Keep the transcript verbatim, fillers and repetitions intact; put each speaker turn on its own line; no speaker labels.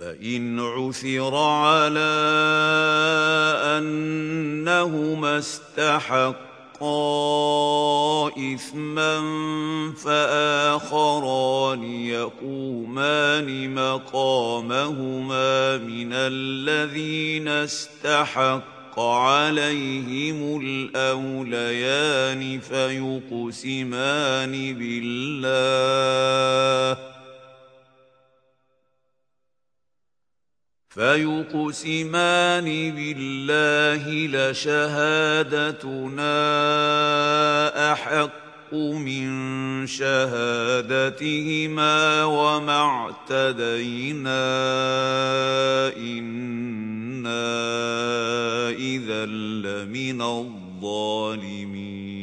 فإن عثر على أنهما استحقا إثما فآخران يقومان مقامهما من الذين استحق عليهم الأوليان فيقسمان بالله فيقسمان بالله لشهادتنا أحق من شهادتهما وما اعتدينا إنا إذا لمن الظالمين.